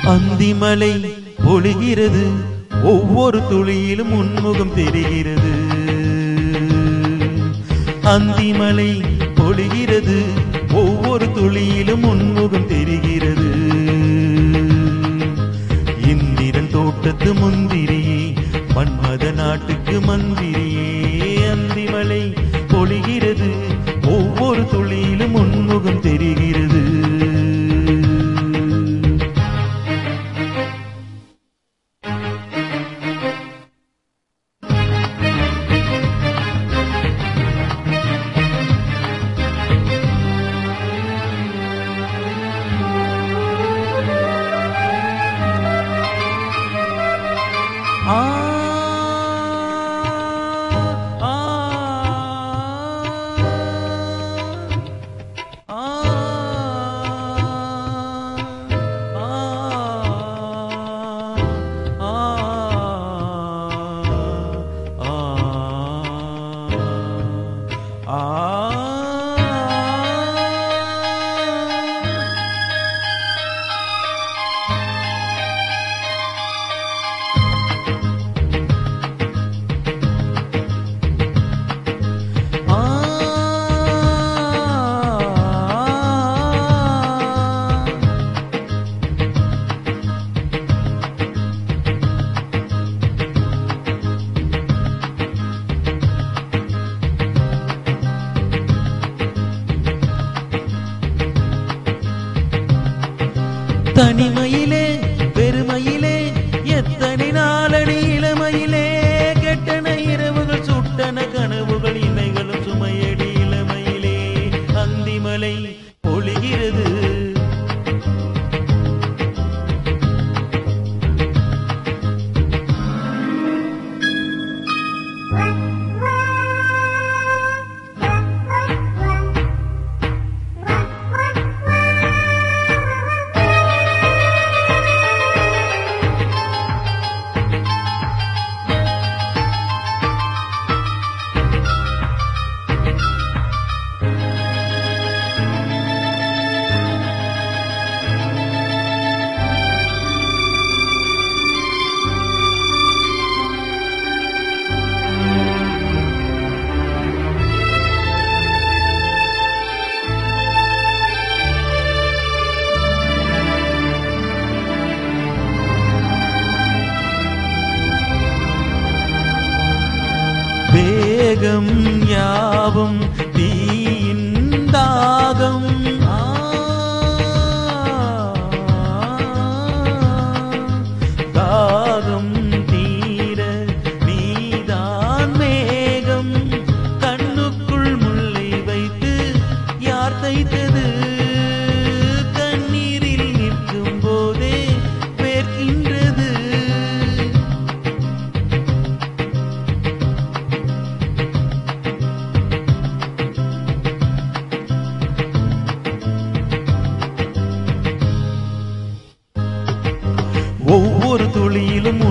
அந்திமலை பொழிகிறது, ஒவ்வொரு துளியிலும் உன்முகம் தெரிகிறது. அந்திமலை பொழிகிறது, ஒவ்வொரு துளியிலும் உன்முகம் தெரிகிறது. இந்திரன் தோட்டத்து முந்திரியே, மன்மத நாட்டுக்கு மந்திரியே. அந்திமலை பொழிகிறது, ஒவ்வொரு துளியிலும் உன்முகம் தெரிகிறது. தனிமையிலே பெருமையிலே எத்தனை நாளடி இளமையிலே, கெட்டன இரவுகள் சுட்டன கனவுகள் இமைகளும் சுமையடி இளமையிலே. அந்திமலை பொழிகிறது, வேகம் யாவும் தீயின் தாகம். தாகம் தீர நீதான் மேகம், கண்ணுக்குள் முல்லை வைத்து யார் தைத்தது? கண்ணீரில் நிற்கும் போதே வேர்க்கின்றது. ஒவ்வொரு துளியிலும்